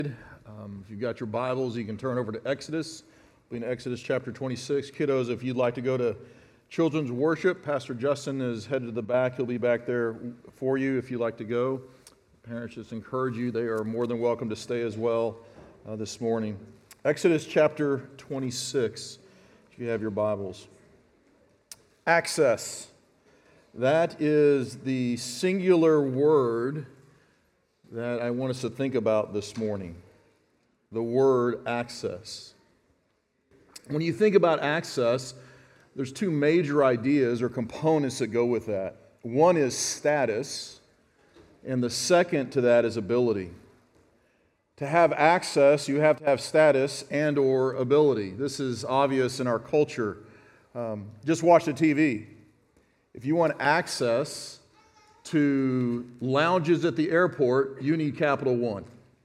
If you've got your Bibles, you can turn over to Exodus. We're in Exodus chapter 26. Kiddos, if you'd like to go to children's worship, Pastor Justin is headed to the back. He'll be back there for you if you'd like to go. Parents, just encourage you. They are more than welcome to stay as well this morning. Exodus chapter 26, if you have your Bibles. Access. That is the singular word that I want us to think about this morning. The word access. When you think about access, there's two major ideas or components that go with that. One is status, and the second to that is ability. To have access, you have to have status and or ability. This is obvious in our culture. Just watch the TV. If you want access to lounges at the airport, you need Capital One.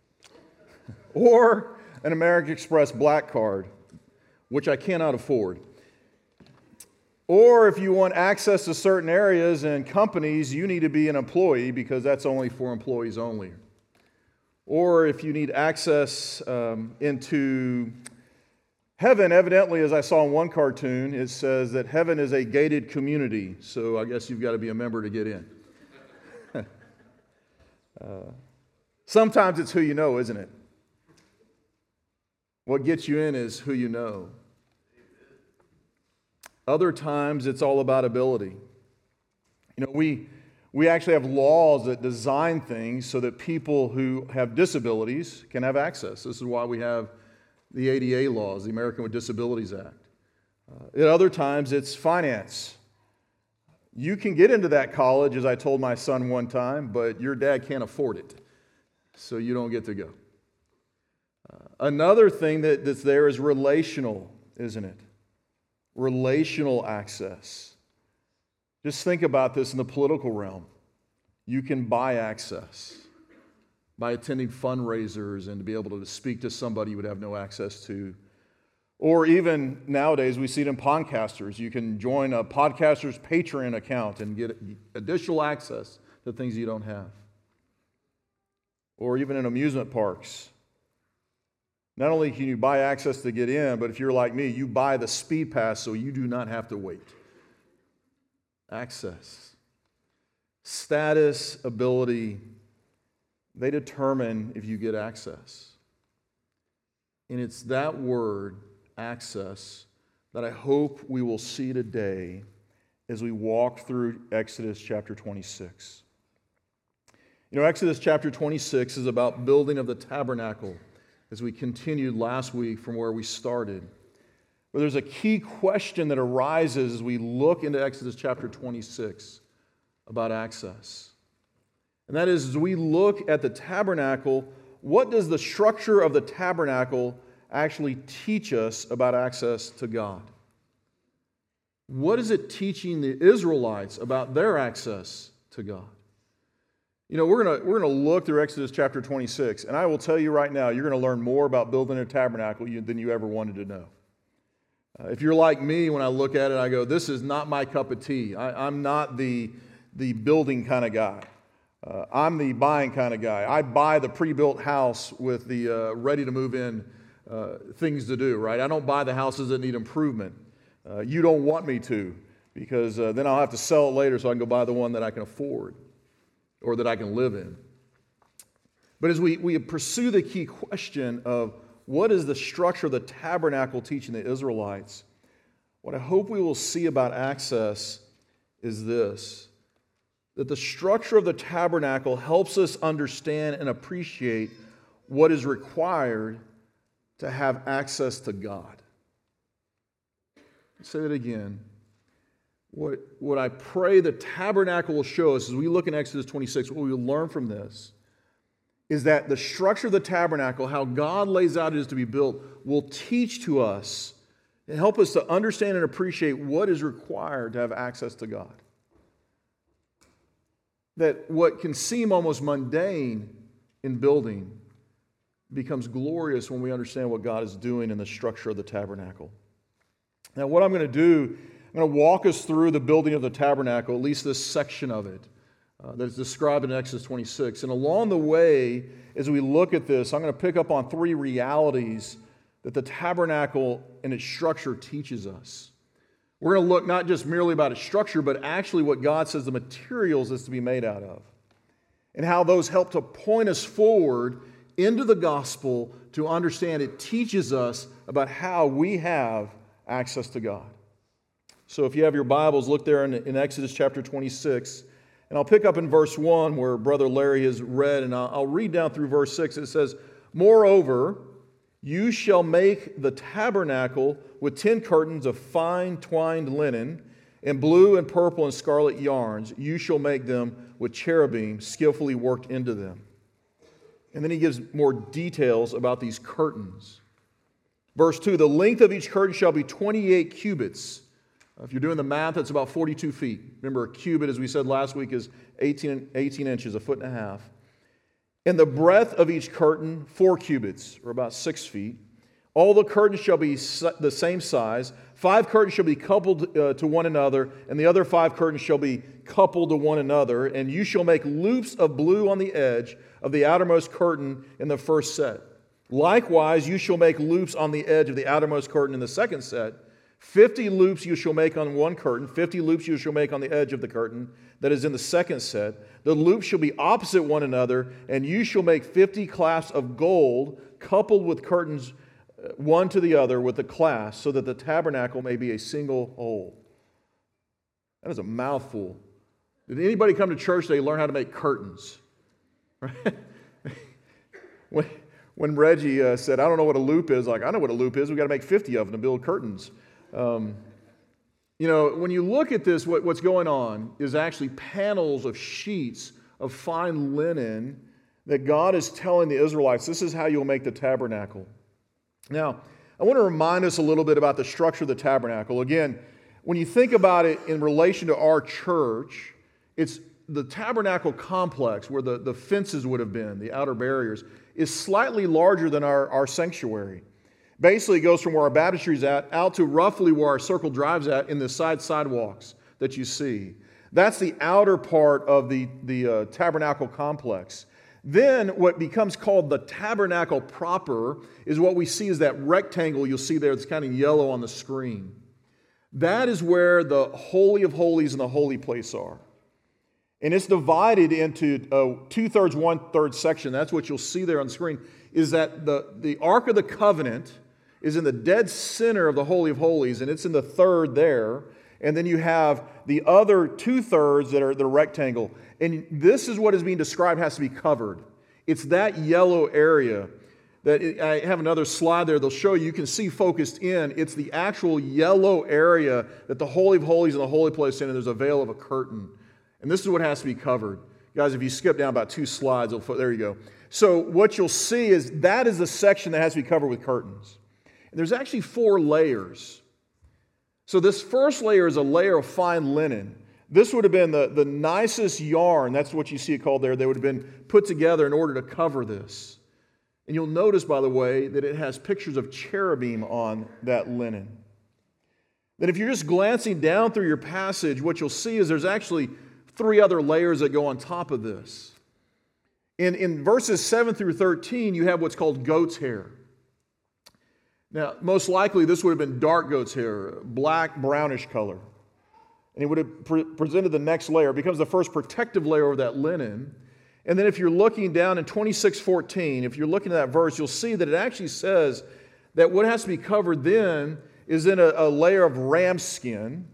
Or an American Express Black Card, which I cannot afford. Or if you want access to certain areas and companies, you need to be an employee because that's only for employees only. Or if you need access into heaven, evidently, as I saw in one cartoon, it says that heaven is a gated community. So I guess you've got to be a member to get in. Sometimes it's who you know, isn't it? What gets you in is who you know. Other times it's all about ability. You know, we actually have laws that design things so that people who have disabilities can have access. This is why we have the ADA laws, the American with Disabilities Act. At other times it's finance. You can get into that college, as I told my son one time, but your dad can't afford it, so you don't get to go. Another thing that's there is relational, isn't it? Relational access. Just think about this in the political realm. You can buy access by attending fundraisers and to be able to speak to somebody you would have no access to. Or even nowadays, we see it in podcasters. You can join a podcaster's Patreon account and get additional access to things you don't have. Or even in amusement parks. Not only can you buy access to get in, but if you're like me, you buy the speed pass so you do not have to wait. Access. Status, ability, they determine if you get access. And it's that word, access, that I hope we will see today as we walk through Exodus chapter 26. You know, Exodus chapter 26 is about building of the tabernacle, as we continued last week from where we started. But there's a key question that arises as we look into Exodus chapter 26 about access. And that is, as we look at the tabernacle, what does the structure of the tabernacle actually teach us about access to God? What is it teaching the Israelites about their access to God? You know, we're going to look through Exodus chapter 26, and I will tell you right now, you're going to learn more about building a tabernacle than you ever wanted to know. If you're like me, when I look at it, I go, this is not my cup of tea. I'm not the building kind of guy. I'm the buying kind of guy. I buy the pre-built house with the ready-to-move-in things to do, right? I don't buy the houses that need improvement. You don't want me to, because then I'll have to sell it later so I can go buy the one that I can afford or that I can live in. But as we pursue the key question of what is the structure of the tabernacle teaching the Israelites, what I hope we will see about access is this, that the structure of the tabernacle helps us understand and appreciate what is required to have access to God. I'll say that again. What I pray the tabernacle will show us as we look in Exodus 26, what we will learn from this is that the structure of the tabernacle, how God lays out it is to be built, will teach to us and help us to understand and appreciate what is required to have access to God. That what can seem almost mundane in building becomes glorious when we understand what God is doing in the structure of the tabernacle. Now, what I'm going to do, I'm going to walk us through the building of the tabernacle, at least this section of it. that's described in Exodus 26. And along the way, as we look at this, I'm going to pick up on three realities that the tabernacle and its structure teaches us. We're going to look not just merely about its structure, but actually what God says the materials is to be made out of, and how those help to point us forward into the gospel to understand it teaches us about how we have access to God. So if you have your Bibles, look there in Exodus chapter 26, and I'll pick up in verse 1 where Brother Larry has read, and I'll read down through verse 6. It says, "Moreover, you shall make the tabernacle with 10 curtains of fine twined linen, and blue and purple and scarlet yarns. You shall make them with cherubim skillfully worked into them." And then he gives more details about these curtains. Verse 2, "The length of each curtain shall be 28 cubits." If you're doing the math, that's about 42 feet. Remember, a cubit, as we said last week, is 18 inches, a foot and a half. "And the breadth of each curtain, 4 cubits, or about 6 feet. All the curtains shall be the same size. 5 curtains shall be coupled to one another, and the other 5 curtains shall be coupled to one another. And you shall make loops of blue on the edge of the outermost curtain in the first set. Likewise, you shall make loops on the edge of the outermost curtain in the second set. 50 loops you shall make on one curtain, 50 loops you shall make on the edge of the curtain that is in the second set. The loops shall be opposite one another, and you shall make 50 clasps of gold coupled with curtains one to the other with the clasp, so that the tabernacle may be a single whole." That is a mouthful. Did anybody come to church today learn how to make curtains? When Reggie said, "I don't know what a loop is," like, I know what a loop is. We've got to make 50 of them to build curtains. When you look at this, what's going on is actually panels of sheets of fine linen that God is telling the Israelites, this is how you'll make the tabernacle. Now, I want to remind us a little bit about the structure of the tabernacle. Again, when you think about it in relation to our church, it's the tabernacle complex where the fences would have been, the outer barriers, is slightly larger than our sanctuary. Basically, it goes from where our baptistry is at out to roughly where our circle drive's at in the sidewalks that you see. That's the outer part of the tabernacle complex. Then what becomes called the tabernacle proper is what we see as that rectangle you'll see there that's kind of yellow on the screen. That is where the Holy of Holies and the holy place are. And it's divided into 2/3, 1/3 section. That's what you'll see there on the screen, is that the Ark of the Covenant is in the dead center of the Holy of Holies, and it's in the third there. And then you have the other 2/3 that are the rectangle. And this is what is being described has to be covered. It's that yellow area. I have another slide there they'll show you. You can see focused in. It's the actual yellow area that the Holy of Holies and the holy place in, and there's a veil of a curtain. And this is what has to be covered. Guys, if you skip down about 2 slides, there you go. So what you'll see is that is the section that has to be covered with curtains. And there's actually 4 layers. So this first layer is a layer of fine linen. This would have been the nicest yarn. That's what you see it called there. They would have been put together in order to cover this. And you'll notice, by the way, that it has pictures of cherubim on that linen. Then if you're just glancing down through your passage, what you'll see is there's actually 3 other layers that go on top of this. In verses 7 through 13, you have what's called goat's hair. Now, most likely this would have been dark goat's hair, black, brownish color. And it would have presented the next layer. It becomes the first protective layer of that linen. And then if you're looking down in 26:14, if you're looking at that verse, you'll see that it actually says that what has to be covered then is in a layer of ram skin.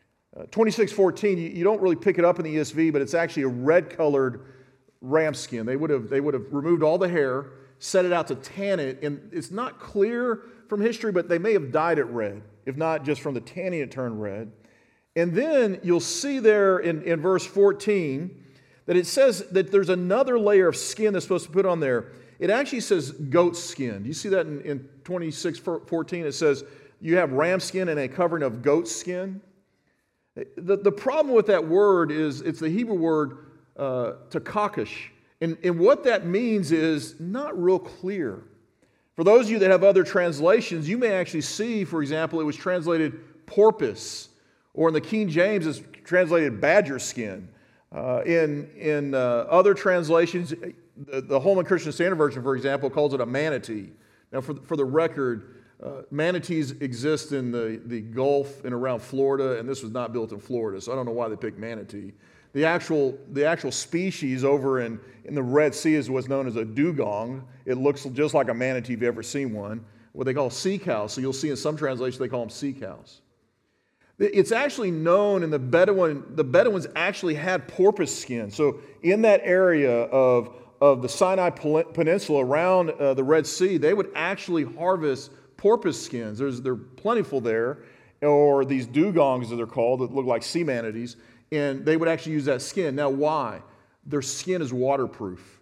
26:14, you don't really pick it up in the ESV, but it's actually a red-colored ram skin. They would have removed all the hair, set it out to tan it, and it's not clear from history, but they may have dyed it red. If not, just from the tanning it turned red. And then you'll see there in verse 14 that it says that there's another layer of skin that's supposed to put on there. It actually says goat skin. Do you see that in 26:14? It says you have ram skin and a covering of goat skin. The problem with that word is it's the Hebrew word takakish. And what that means is not real clear. For those of you that have other translations, you may actually see, for example, it was translated porpoise, or in the King James, it's translated badger skin. In other translations, the Holman Christian Standard Version, for example, calls it a manatee. Now, for the record, manatees exist in the Gulf and around Florida, and this was not built in Florida, so I don't know why they picked manatee. The actual species over in the Red Sea is what's known as a dugong. It looks just like a manatee if you've ever seen one, what they call sea cows. So you'll see in some translations they call them sea cows. It's actually known in the Bedouins actually had porpoise skin. So in that area of the Sinai Peninsula around the Red Sea, they would actually harvest porpoise skins. They're plentiful there, or these dugongs as they're called, that look like sea manatees, and they would actually use that skin. Now why? Their skin is waterproof.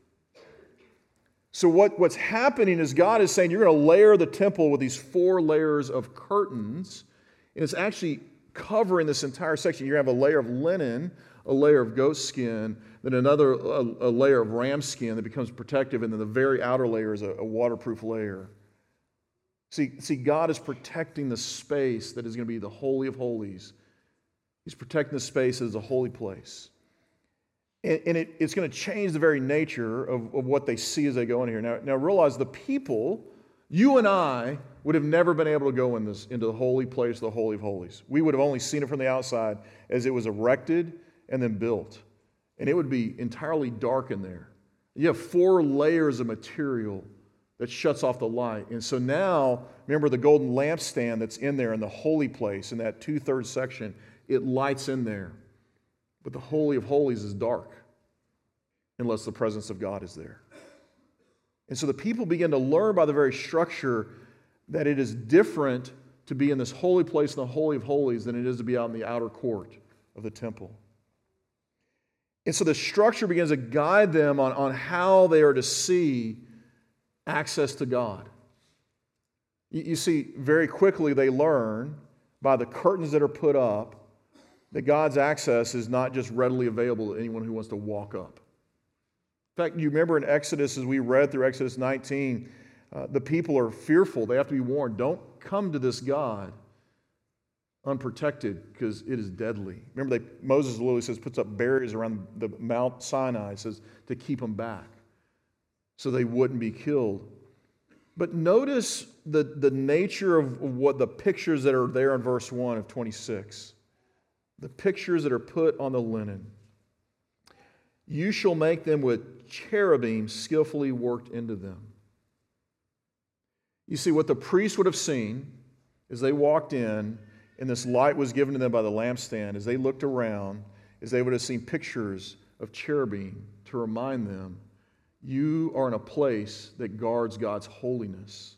So what's happening is God is saying you're going to layer the temple with these 4 layers of curtains, and it's actually covering this entire section. You're going to have a layer of linen, a layer of goat skin, then another a layer of ram skin that becomes protective, and then the very outer layer is a waterproof layer. See, God is protecting the space that is going to be the Holy of Holies. He's protecting the space as a holy place. And it's going to change the very nature of what they see as they go in here. Now realize the people, you and I, would have never been able to go into the holy place, the Holy of Holies. We would have only seen it from the outside as it was erected and then built. And it would be entirely dark in there. You have 4 layers of material that shuts off the light. And so now, remember the golden lampstand that's in there in the holy place, in that 2/3 section, it lights in there. But the Holy of Holies is dark unless the presence of God is there. And so the people begin to learn by the very structure that it is different to be in this holy place in the Holy of Holies than it is to be out in the outer court of the temple. And so the structure begins to guide them on how they are to see access to God. You see, very quickly they learn by the curtains that are put up that God's access is not just readily available to anyone who wants to walk up. In fact, you remember in Exodus, as we read through Exodus 19, the people are fearful. They have to be warned. Don't come to this God unprotected because it is deadly. Remember, Moses literally says, puts up barriers around the Mount Sinai, says, to keep them back so they wouldn't be killed. But notice the nature of what the pictures that are there in verse 1 of 26. The pictures that are put on the linen. You shall make them with cherubim skillfully worked into them. You see, what the priests would have seen as they walked in, and this light was given to them by the lampstand, as they looked around, as they would have seen pictures of cherubim to remind them, you are in a place that guards God's holiness.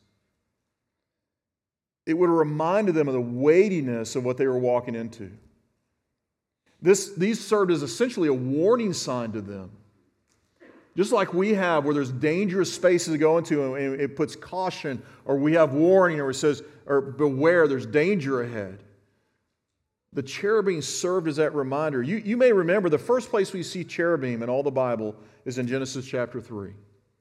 It would have reminded them of the weightiness of what they were walking into. These served as essentially a warning sign to them. Just like we have where there's dangerous spaces to go into and it puts caution, or we have warning, or it says, or beware, there's danger ahead. The cherubim served as that reminder. You may remember the first place we see cherubim in all the Bible is in Genesis chapter 3.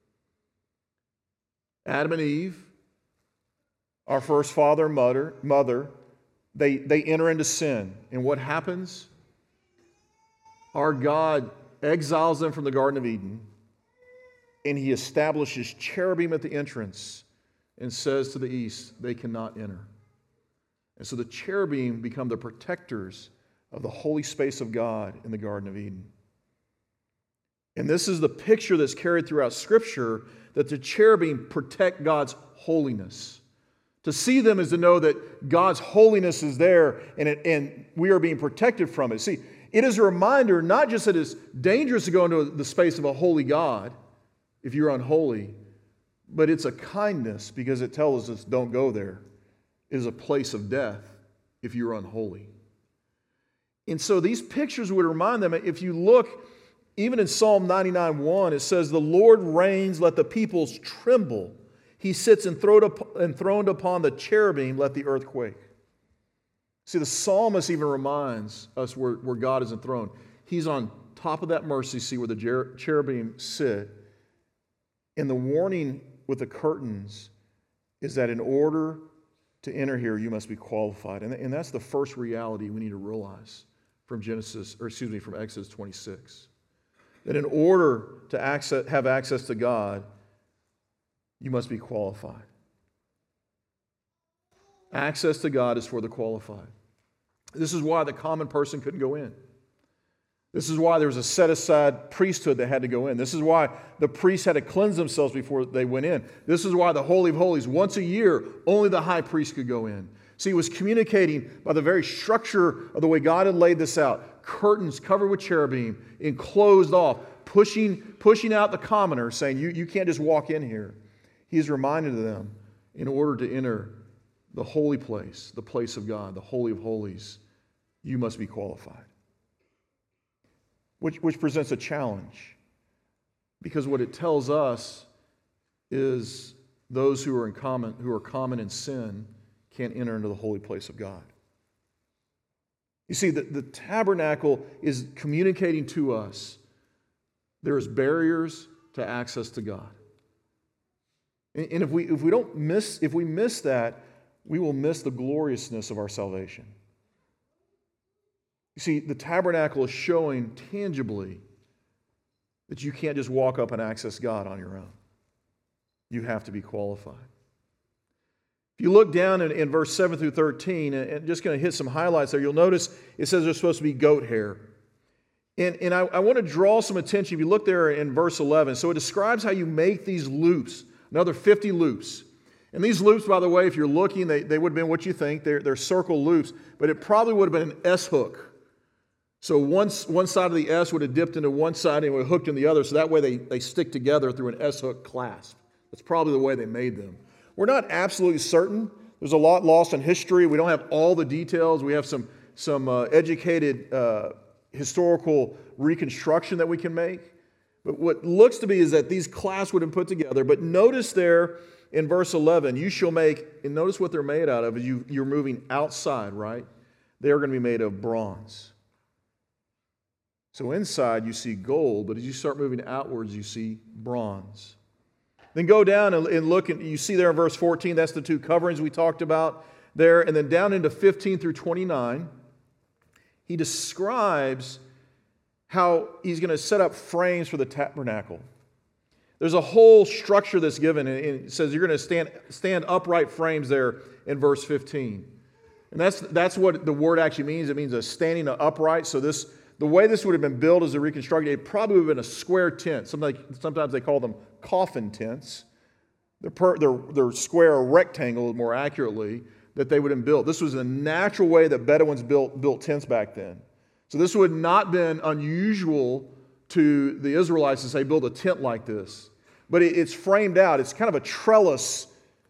Adam and Eve, our first father and mother, they enter into sin. And what happens? Our God exiles them from the Garden of Eden, and He establishes cherubim at the entrance and says to the east, they cannot enter. And so the cherubim become the protectors of the holy space of God in the Garden of Eden. And this is the picture that's carried throughout Scripture, that the cherubim protect God's holiness. To see them is to know that God's holiness is there, and we are being protected from it. See, it is a reminder not just that it's dangerous to go into the space of a holy God if you're unholy, but it's a kindness because it tells us don't go there. It is a place of death if you're unholy. And so these pictures would remind them, if you look, even in Psalm 99:1, it says, the Lord reigns, let the peoples tremble. He sits enthroned upon the cherubim, let the earth quake. See, the psalmist even reminds us where God is enthroned. He's on top of that mercy seat where the cherubim sit. And the warning with the curtains is that in order to enter here, you must be qualified. And that's the first reality we need to realize from from Exodus 26. That in order to have access to God, you must be qualified. Access to God is for the qualified. This is why the common person couldn't go in. This is why there was a set-aside priesthood that had to go in. This is why the priests had to cleanse themselves before they went in. This is why the Holy of Holies, once a year, only the high priest could go in. See, it was communicating by the very structure of the way God had laid this out. Curtains covered with cherubim, enclosed off, pushing out the commoner, saying, you can't just walk in here. He's reminded them, in order to enter the holy place, the place of God, the Holy of Holies, you must be qualified. Which presents a challenge, because what it tells us is those who are common in sin can't enter into the holy place of God. You see, the tabernacle is communicating to us there's barriers to access to God. And if we miss that, we will miss the gloriousness of our salvation. You see, the tabernacle is showing tangibly that you can't just walk up and access God on your own. You have to be qualified. If you look down in verse 7 through 13, and just going to hit some highlights there, you'll notice it says there's supposed to be goat hair. And I want to draw some attention. If you look there in verse 11, so it describes how you make these loops, another 50 loops. And these loops, by the way, if you're looking, they would have been what you think. They're circle loops, but it probably would have been an S-hook. So one side of the S would have dipped into one side and would have hooked in the other, so that way they stick together through an S-hook clasp. That's probably the way they made them. We're not absolutely certain. There's a lot lost in history. We don't have all the details. We have some educated historical reconstruction that we can make. But what looks to be is that these clasps would have been put together. But notice there in verse 11, you shall make, and notice what they're made out of. You're moving outside, right? They are going to be made of bronze. So inside you see gold, but as you start moving outwards, you see bronze. Then go down and look, and you see there in verse 14, that's the two coverings we talked about there. And then down into 15 through 29, he describes how he's going to set up frames for the tabernacle. There's a whole structure that's given, and it says you're going to stand upright frames there in verse 15. And that's what the word actually means. It means a standing upright. So the way this would have been built as a reconstruction, it probably would have been a square tent. Sometimes they call them coffin tents. They're square or rectangle, more accurately, that they would have built. This was a natural way that Bedouins built tents back then. So this would not have been unusual to the Israelites to say, build a tent like this. But it's framed out. It's kind of a trellis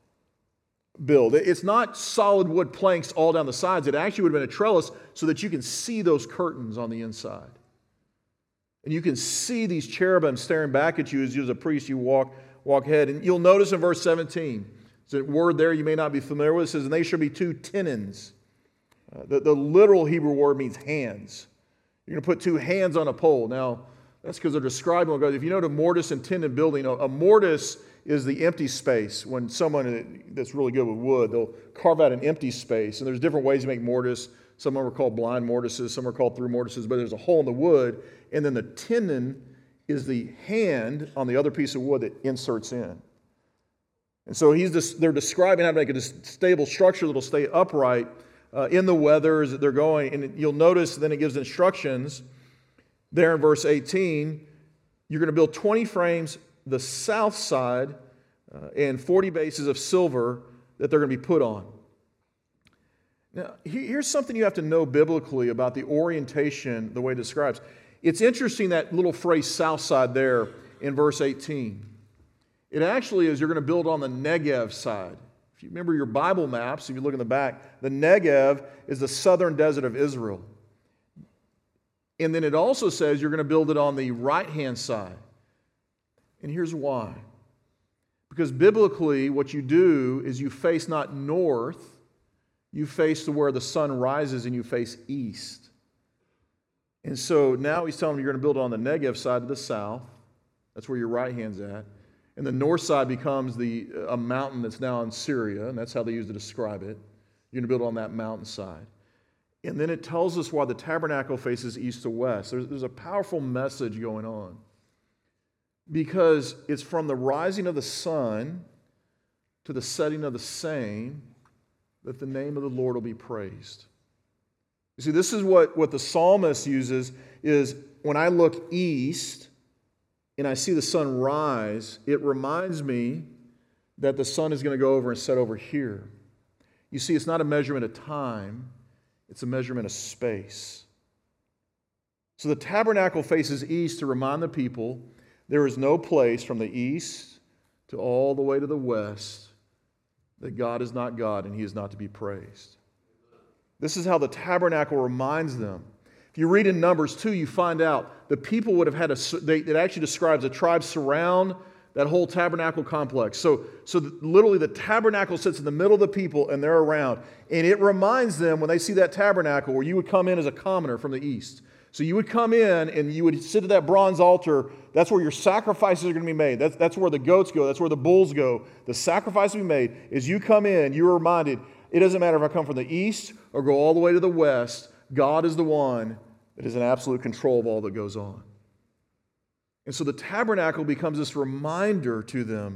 build. It's not solid wood planks all down the sides. It actually would have been a trellis so that you can see those curtains on the inside. And you can see these cherubim staring back at you as a priest you walk ahead. And you'll notice in verse 17, there's a word there you may not be familiar with. It says, and they shall be two tenons. The literal Hebrew word means hands. You're going to put two hands on a pole. Now, that's because they're describing, if you know the mortise and tenon building, a mortise is the empty space. When someone that's really good with wood, they'll carve out an empty space. And there's different ways to make mortise. Some of them are called blind mortises, some are called through mortises, but there's a hole in the wood. And then the tenon is the hand on the other piece of wood that inserts in. And so they're describing how to make a stable structure that will stay upright in the weather as they're going. And you'll notice then it gives instructions there in verse 18. You're going to build 20 frames the south side and 40 bases of silver that they're going to be put on. Now, here's something you have to know biblically about the orientation, the way it describes. It's interesting that little phrase south side there in verse 18. It actually is you're going to build on the Negev side. If you remember your Bible maps, if you look in the back, the Negev is the southern desert of Israel. And then it also says you're going to build it on the right-hand side. And here's why. Because biblically, what you do is you face not north, you face to where the sun rises and you face east. And so now he's telling you you're going to build it on the Negev side to the south. That's where your right hand's at. And the north side becomes a mountain that's now in Syria, and that's how they use to describe it. You're going to build on that mountainside. And then it tells us why the tabernacle faces east to west. There's a powerful message going on. Because it's from the rising of the sun to the setting of the same that the name of the Lord will be praised. You see, this is what the psalmist uses, is when I look east and I see the sun rise, it reminds me that the sun is going to go over and set over here. You see, it's not a measurement of time, it's a measurement of space. So the tabernacle faces east to remind the people there is no place from the east to all the way to the west that God is not God and He is not to be praised. This is how the tabernacle reminds them. If you read in Numbers 2, you find out the people would have had it actually describes a tribe surround that whole tabernacle complex. So literally the tabernacle sits in the middle of the people and they're around. And it reminds them when they see that tabernacle where you would come in as a commoner from the east. So you would come in and you would sit at that bronze altar. That's where your sacrifices are going to be made. That's where the goats go. That's where the bulls go. The sacrifice will be made. As you come in, you're reminded, it doesn't matter if I come from the east or go all the way to the west. God is the one that is in absolute control of all that goes on. And so the tabernacle becomes this reminder to them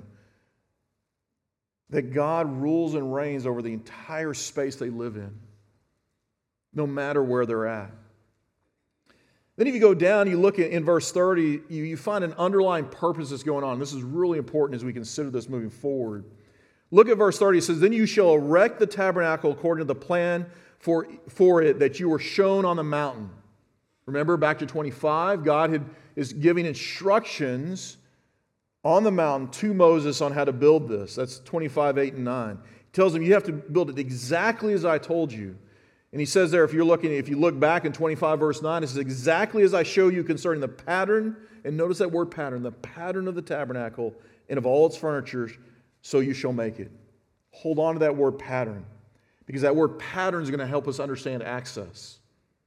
that God rules and reigns over the entire space they live in, no matter where they're at. Then if you go down, you look in verse 30, you find an underlying purpose that's going on. This is really important as we consider this moving forward. Look at verse 30. It says, "Then you shall erect the tabernacle according to the plan for it that you were shown on the mountain." Remember, back to 25, God is giving instructions on the mountain to Moses on how to build this. That's 25, 8, and 9. He tells him, you have to build it exactly as I told you. And he says there, if you look back in 25, verse 9, it says, exactly as I show you concerning the pattern, and notice that word pattern, the pattern of the tabernacle and of all its furniture, so you shall make it. Hold on to that word pattern, because that word pattern is going to help us understand access.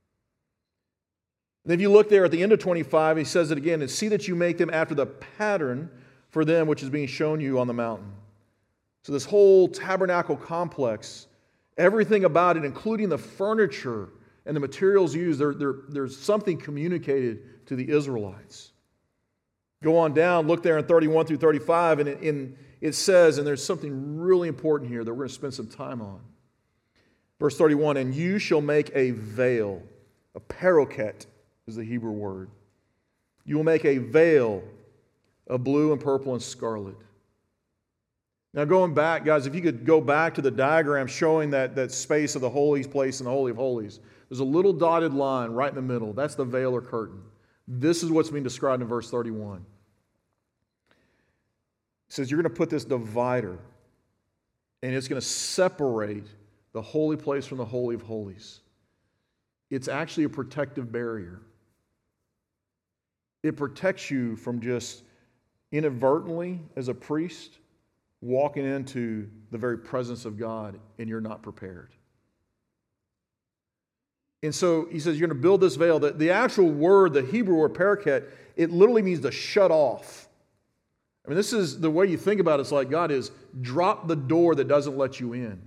And if you look there at the end of 25, he says it again, and see that you make them after the pattern for them which is being shown you on the mountain. So this whole tabernacle complex, everything about it, including the furniture and the materials used, there's something communicated to the Israelites. Go on down, look there in 31 through 35, and it says, and there's something really important here that we're going to spend some time on. Verse 31, and you shall make a veil, a paroket is the Hebrew word. You will make a veil of blue and purple and scarlet. Now going back, guys, if you could go back to the diagram showing that space of the holy place and the Holy of Holies, there's a little dotted line right in the middle. That's the veil or curtain. This is what's being described in verse 31. It says you're going to put this divider, and it's going to separate the holy place from the Holy of Holies. It's actually a protective barrier. It protects you from just inadvertently, as a priest, walking into the very presence of God and you're not prepared. And so he says you're going to build this veil. The actual word, the Hebrew word paroket, it literally means to shut off. I mean, this is the way you think about it. It's like God is drop the door that doesn't let you in.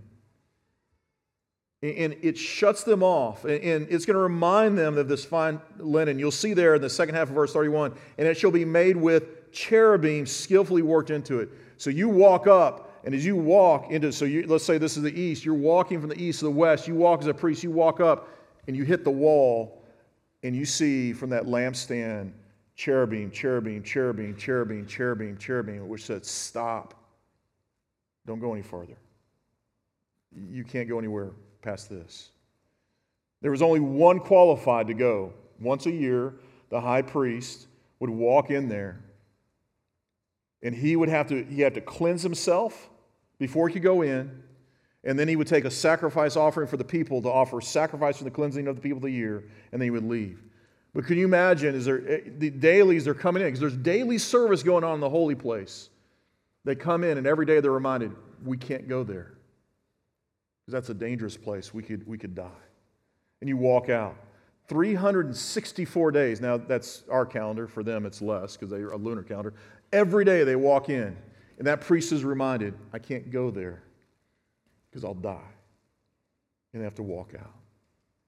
And it shuts them off. And it's going to remind them of this fine linen. You'll see there in the second half of verse 31, and it shall be made with cherubim skillfully worked into it. So you walk up, and as you walk into, let's say this is the east, you're walking from the east to the west, you walk as a priest, you walk up, and you hit the wall, and you see from that lampstand, cherubim, cherubim, cherubim, cherubim, cherubim, cherubim, which says, stop. Don't go any further. You can't go anywhere past this. There was only one qualified to go. Once a year, the high priest would walk in there, and he had to cleanse himself before he could go in, and then he would take a sacrifice offering for the people to offer sacrifice for the cleansing of the people of the year, and then he would leave. But can you imagine, the dailies are coming in, because there's daily service going on in the holy place. They come in, and every day they're reminded, we can't go there, because that's a dangerous place. We could die. And you walk out. 364 days. Now, that's our calendar. For them, it's less, because they're a lunar calendar. Every day they walk in, and that priest is reminded, I can't go there, because I'll die. And they have to walk out.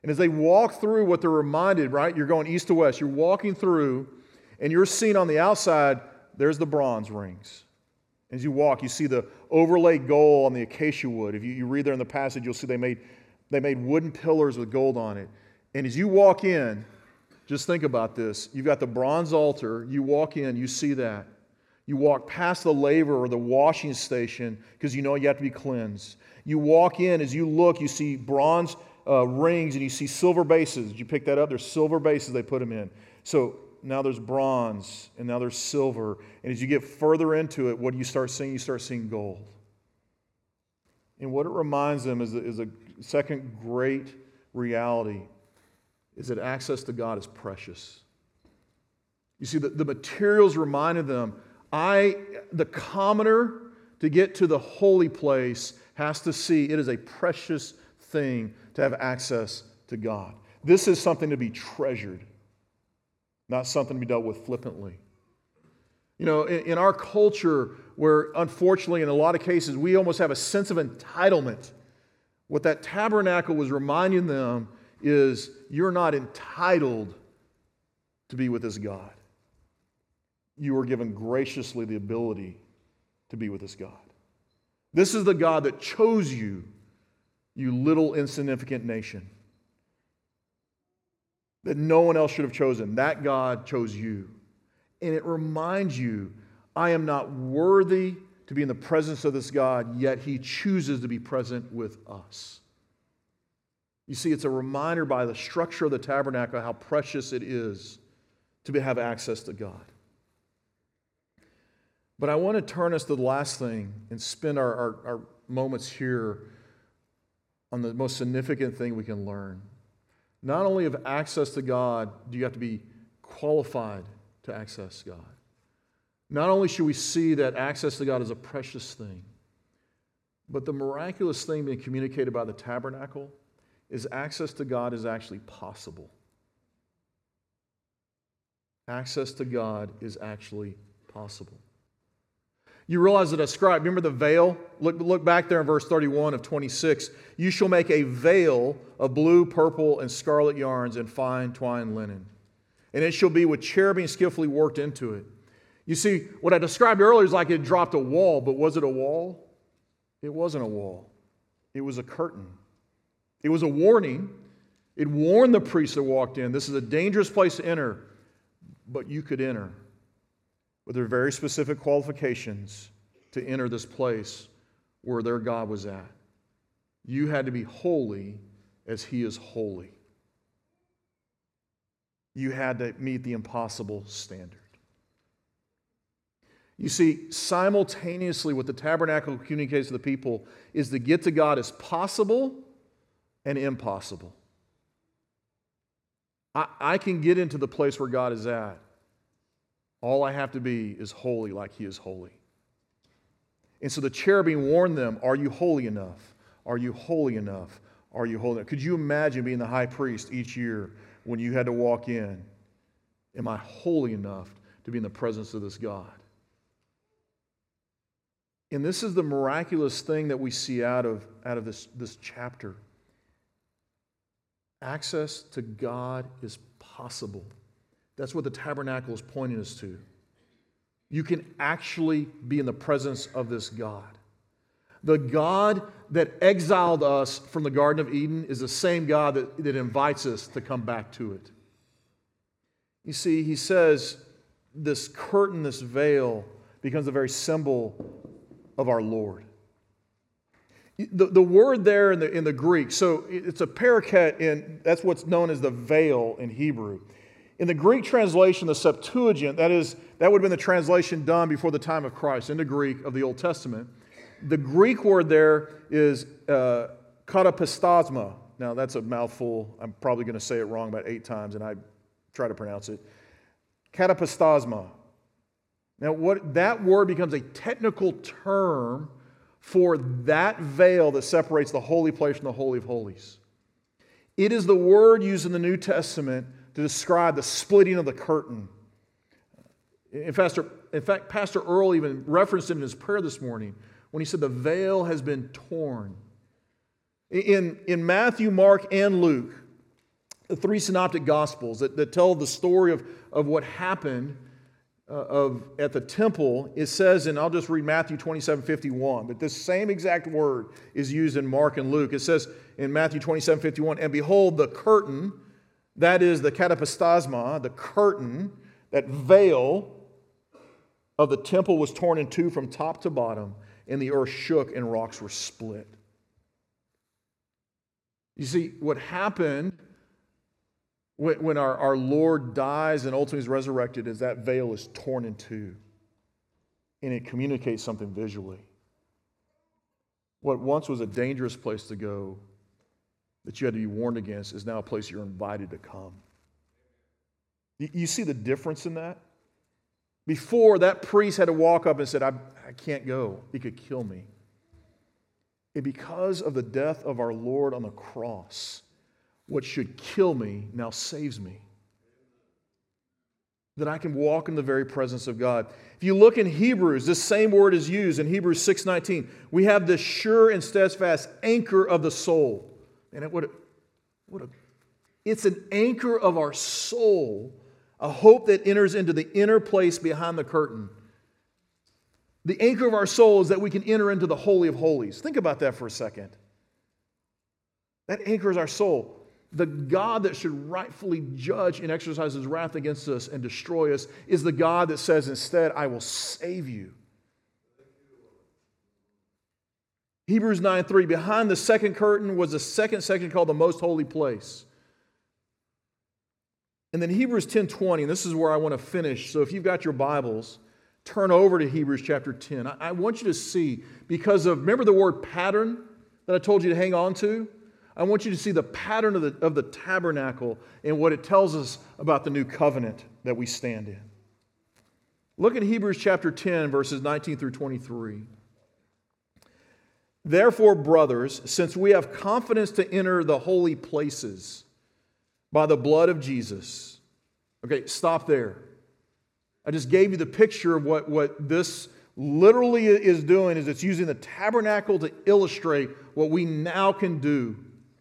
And as they walk through what they're reminded, right? You're going east to west. You're walking through, and you're seeing on the outside, there's the bronze rings. As you walk, you see the overlaid gold on the acacia wood. If you read there in the passage, you'll see they made wooden pillars with gold on it. And as you walk in, just think about this. You've got the bronze altar. You walk in, you see that. You walk past the laver or the washing station because you know you have to be cleansed. You walk in, as you look, you see bronze rings and you see silver bases. Did you pick that up? There's silver bases they put them in. So now there's bronze and now there's silver. And as you get further into it, what do you start seeing? You start seeing gold. And what it reminds them is a second great reality is that access to God is precious. You see, the materials reminded them, the commoner, to get to the holy place has to see it is a precious thing to have access to God. This is something to be treasured, not something to be dealt with flippantly. You know, in our culture, where unfortunately in a lot of cases we almost have a sense of entitlement, what that tabernacle was reminding them is you're not entitled to be with this God. You are given graciously the ability to be with this God. This is the God that chose you, you little insignificant nation, that no one else should have chosen. That God chose you. And it reminds you, I am not worthy to be in the presence of this God, yet He chooses to be present with us. You see, it's a reminder by the structure of the tabernacle how precious it is to have access to God. But I want to turn us to the last thing and spend our moments here on the most significant thing we can learn. Not only of access to God do you have to be qualified to access God. Not only should we see that access to God is a precious thing, but the miraculous thing being communicated by the tabernacle is access to God is actually possible. Access to God is actually possible. You realize that a scribe, remember the veil? Look back there in verse 31 of 26. You shall make a veil of blue, purple, and scarlet yarns and fine twined linen. And it shall be with cherubim skillfully worked into it. You see, what I described earlier is like it dropped a wall, but was it a wall? It wasn't a wall. It was a curtain. It was a warning. It warned the priests that walked in. This is a dangerous place to enter, but you could enter. But there are very specific qualifications to enter this place where their God was at. You had to be holy as He is holy. You had to meet the impossible standard. You see, simultaneously what the tabernacle communicates to the people is to get to God is possible and impossible. I can get into the place where God is at. All I have to be is holy like He is holy. And so the cherubim warned them, are you holy enough? Are you holy enough? Are you holy enough? Could you imagine being the high priest each year when you had to walk in? Am I holy enough to be in the presence of this God? And this is the miraculous thing that we see out of this chapter. Access to God is possible. That's what the tabernacle is pointing us to. You can actually be in the presence of this God. The God that exiled us from the Garden of Eden is the same God that invites us to come back to it. You see, He says this curtain, this veil, becomes a very symbol of our Lord. The word there in the Greek, so it's a paraket, and that's what's known as the veil in Hebrew. In the Greek translation, the Septuagint, that would have been the translation done before the time of Christ into Greek of the Old Testament. The Greek word there is katapistasma. Now, that's a mouthful. I'm probably going to say it wrong about 8 times, and I try to pronounce it. Katapistasma. Now, that word becomes a technical term for that veil that separates the holy place from the Holy of Holies. It is the word used in the New Testament to describe the splitting of the curtain. In fact, Pastor Earl even referenced it in his prayer this morning when he said the veil has been torn. In Matthew, Mark, and Luke, the three synoptic gospels that tell the story of what happened at the temple, it says, and I'll just read Matthew 27:51, but this same exact word is used in Mark and Luke. It says in Matthew 27:51, and behold, the curtain, that is the katapestasma, the curtain, that veil of the temple was torn in two from top to bottom, and the earth shook and rocks were split. You see, what happened when our Lord dies and ultimately is resurrected is that veil is torn in two, and it communicates something visually. What once was a dangerous place to go that you had to be warned against is now a place you're invited to come. You see the difference in that? Before, that priest had to walk up and said, I can't go. He could kill me. And because of the death of our Lord on the cross, what should kill me now saves me. That I can walk in the very presence of God. If you look in Hebrews, this same word is used in Hebrews 6:19. We have this sure and steadfast anchor of the soul. And it's an anchor of our soul, a hope that enters into the inner place behind the curtain. The anchor of our soul is that we can enter into the Holy of Holies. Think about that for a second. That anchors our soul. The God that should rightfully judge and exercise His wrath against us and destroy us is the God that says instead, I will save you. Hebrews 9:3, behind the second curtain was a second section called the most holy place. And then Hebrews 10:20, and this is where I want to finish. So if you've got your Bibles, turn over to Hebrews chapter 10. I want you to see, because of, remember the word pattern that I told you to hang on to? I want you to see the pattern of the tabernacle and what it tells us about the new covenant that we stand in. Look at Hebrews chapter 10, verses 19 through 23. Therefore, brothers, since we have confidence to enter the holy places by the blood of Jesus. Okay, stop there. I just gave you the picture of what this literally is doing, is it's using the tabernacle to illustrate what we now can do.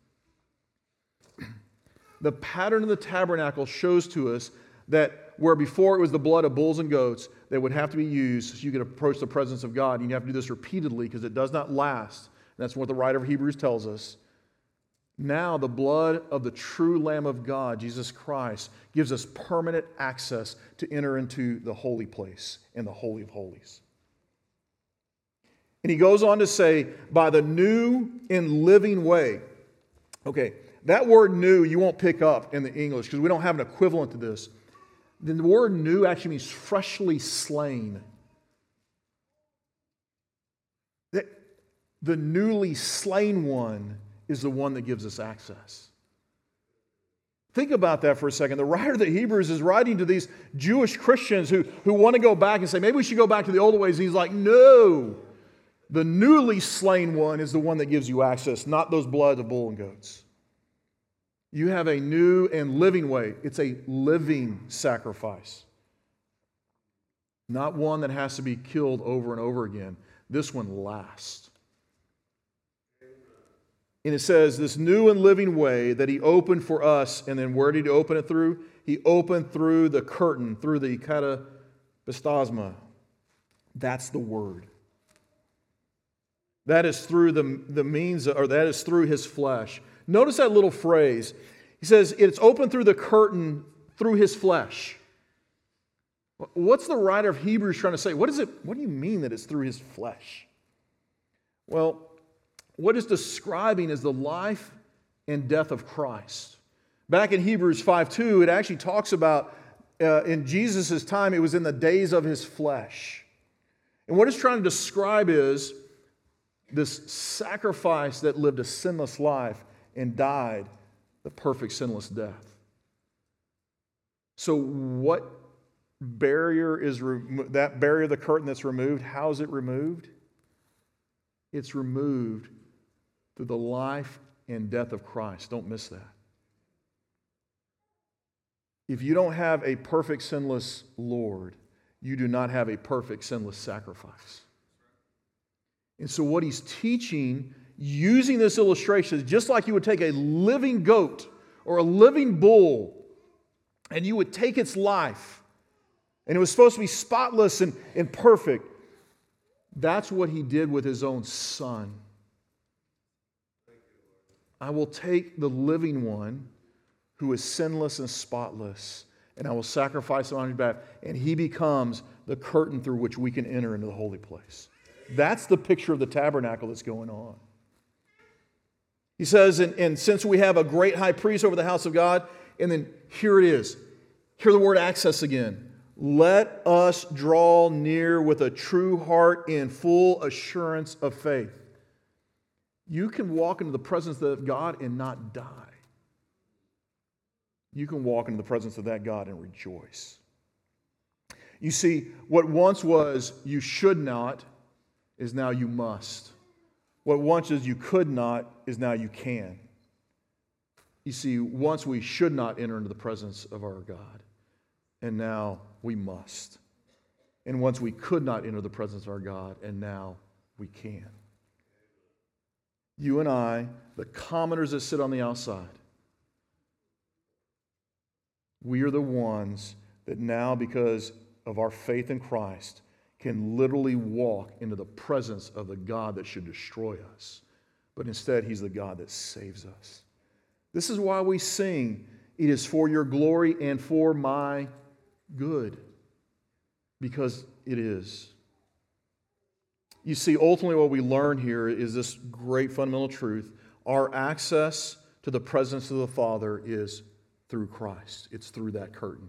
The pattern of the tabernacle shows to us that where before it was the blood of bulls and goats that would have to be used so you could approach the presence of God. And you have to do this repeatedly because it does not last. And that's what the writer of Hebrews tells us. Now the blood of the true Lamb of God, Jesus Christ, gives us permanent access to enter into the holy place and the Holy of Holies. And he goes on to say, by the new and living way. Okay, that word new you won't pick up in the English because we don't have an equivalent to this. The word new actually means freshly slain. The newly slain one is the one that gives us access. Think about that for a second. The writer of the Hebrews is writing to these Jewish Christians who want to go back and say, maybe we should go back to the old ways. And he's like, no. The newly slain one is the one that gives you access, not those blood of bull and goats. You have a new and living way. It's a living sacrifice. Not one that has to be killed over and over again. This one lasts. And it says, this new and living way that He opened for us, and then where did He open it through? He opened through the curtain, through the katapestasma. That's the Word. That is through the means, or that is through His flesh. Notice that little phrase. He says, it's open through the curtain, through His flesh. What's the writer of Hebrews trying to say? What do you mean that it's through His flesh? Well, what it's describing is the life and death of Christ. Back in Hebrews 5:2, it actually talks about in Jesus' time, it was in the days of His flesh. And what it's trying to describe is this sacrifice that lived a sinless life and died the perfect sinless death. So what barrier is that barrier of the curtain that's removed? How is it removed? It's removed through the life and death of Christ. Don't miss that. If you don't have a perfect sinless Lord, you do not have a perfect sinless sacrifice. And so what he's teaching, using this illustration, is just like you would take a living goat or a living bull, and you would take its life, and it was supposed to be spotless and perfect. That's what he did with his own Son. I will take the living one who is sinless and spotless, and I will sacrifice him on his behalf, and he becomes the curtain through which we can enter into the holy place. That's the picture of the tabernacle that's going on. He says, and since we have a great high priest over the house of God, and then here it is. Hear the word access again. Let us draw near with a true heart in full assurance of faith. You can walk into the presence of God and not die. You can walk into the presence of that God and rejoice. You see, what once was you should not is now you must. What once was you could not is now you can. You see, once we should not enter into the presence of our God, and now we must. And once we could not enter the presence of our God, and now we can. You and I, the commoners that sit on the outside, we are the ones that now, because of our faith in Christ, can literally walk into the presence of the God that should destroy us. But instead, He's the God that saves us. This is why we sing, "It is for your glory and for my good." Because it is. You see, ultimately what we learn here is this great fundamental truth. Our access to the presence of the Father is through Christ. It's through that curtain.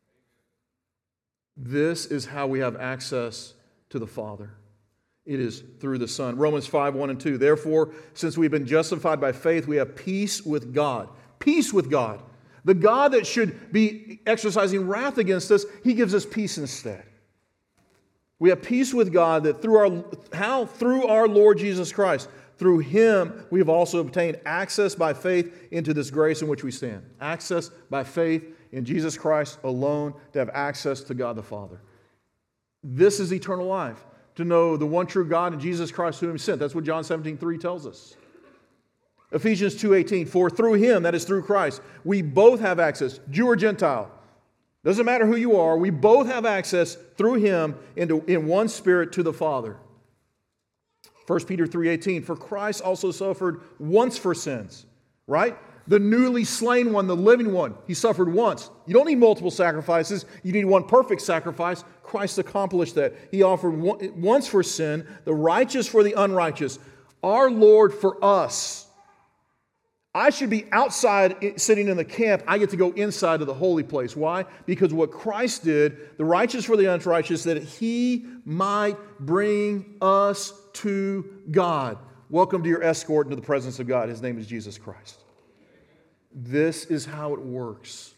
This is how we have access to the Father. It is through the Son. Romans 5:1-2. Therefore, since we've been justified by faith, we have peace with God. Peace with God. The God that should be exercising wrath against us, He gives us peace instead. We have peace with God that through our Lord Jesus Christ. Through Him, we have also obtained access by faith into this grace in which we stand. Access by faith in Jesus Christ alone to have access to God the Father. This is eternal life, to know the one true God and Jesus Christ whom He sent. That's what John 17:3 tells us. Ephesians 2:18, for through Him, that is through Christ, we both have access, Jew or Gentile. Doesn't matter who you are, we both have access through Him in one Spirit to the Father. 1 Peter 3:18, for Christ also suffered once for sins, right? The newly slain one, the living one, He suffered once. You don't need multiple sacrifices. You need one perfect sacrifice. Christ accomplished that. He offered once for sin, the righteous for the unrighteous, our Lord for us. I should be outside sitting in the camp. I get to go inside of the holy place. Why? Because what Christ did, the righteous for the unrighteous, that He might bring us to God. Welcome to your escort into the presence of God. His name is Jesus Christ. This is how it works.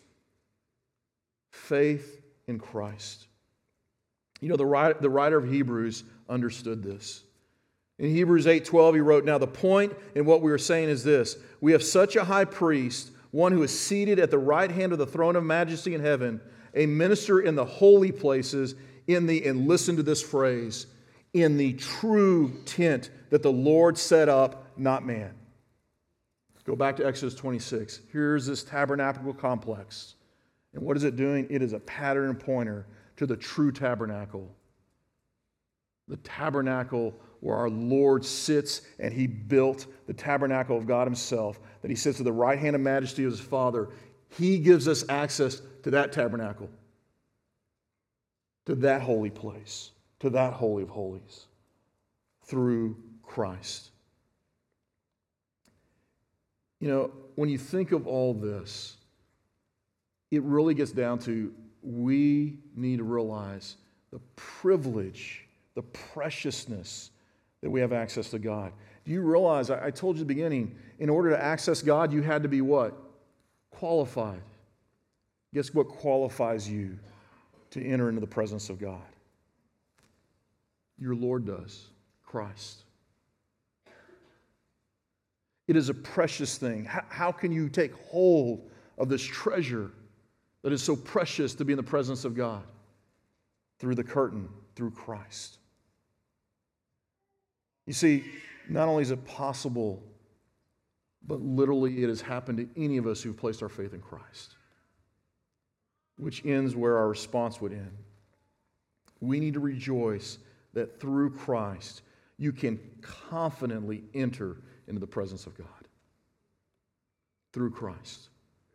Faith in Christ. You know, the writer of Hebrews understood this. In Hebrews 8:12, he wrote, now the point in what we are saying is this. We have such a high priest, one who is seated at the right hand of the throne of majesty in heaven, a minister in the holy places, and listen to this phrase, in the true tent that the Lord set up, not man. Go back to Exodus 26. Here's this tabernacle complex. And what is it doing? It is a pattern and pointer to the true tabernacle. The tabernacle where our Lord sits, and He built the tabernacle of God Himself, that He sits at the right hand of majesty of His Father. He gives us access to that tabernacle, to that holy place, to that Holy of Holies, through Christ. You know, when you think of all this, it really gets down to we need to realize the privilege, the preciousness that we have access to God. Do you realize, I told you at the beginning, in order to access God, you had to be what? Qualified. Guess what qualifies you to enter into the presence of God? Your Lord does, Christ. It is a precious thing. How can you take hold of this treasure that is so precious to be in the presence of God? Through the curtain, through Christ. You see, not only is it possible but literally it has happened to any of us who've placed our faith in Christ, which ends where our response would end. We need to rejoice that through Christ you can confidently enter into the presence of God. Through Christ.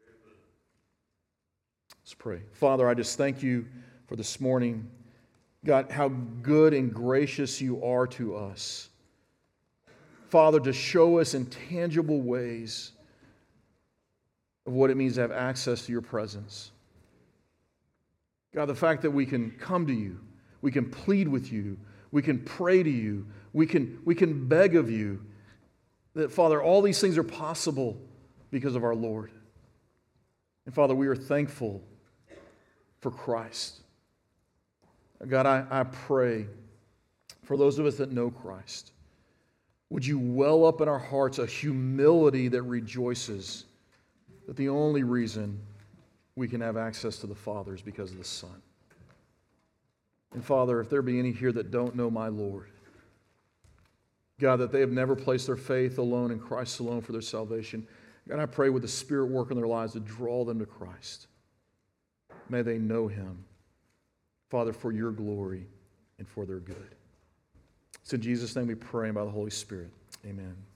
Let's pray. Father, I just thank you for this morning. God, how good and gracious you are to us. Father, to show us in tangible ways of what it means to have access to your presence. God, the fact that we can come to you, we can plead with you, we can pray to you, we can beg of you, that, Father, all these things are possible because of our Lord. And Father, we are thankful for Christ. God, I pray for those of us that know Christ, would you well up in our hearts a humility that rejoices that the only reason we can have access to the Father is because of the Son. And Father, if there be any here that don't know my Lord, God, that they have never placed their faith alone in Christ alone for their salvation, God, I pray with the Spirit work in their lives to draw them to Christ. May they know Him, Father, for your glory and for their good. It's in Jesus' name we pray, and by the Holy Spirit. Amen.